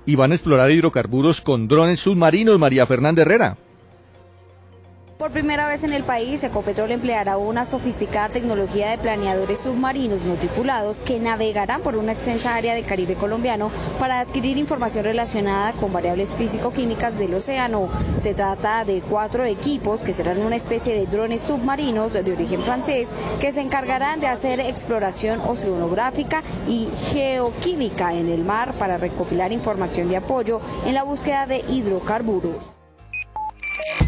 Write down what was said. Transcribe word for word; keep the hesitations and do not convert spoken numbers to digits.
y van a explorar hidrocarburos con drones submarinos. María Fernanda Herrera. Por primera vez en el país, Ecopetrol empleará una sofisticada tecnología de planeadores submarinos no tripulados que navegarán por una extensa área del Caribe colombiano para adquirir información relacionada con variables físico-químicas del océano. Se trata de cuatro equipos que serán una especie de drones submarinos de origen francés que se encargarán de hacer exploración oceanográfica y geoquímica en el mar para recopilar información de apoyo en la búsqueda de hidrocarburos.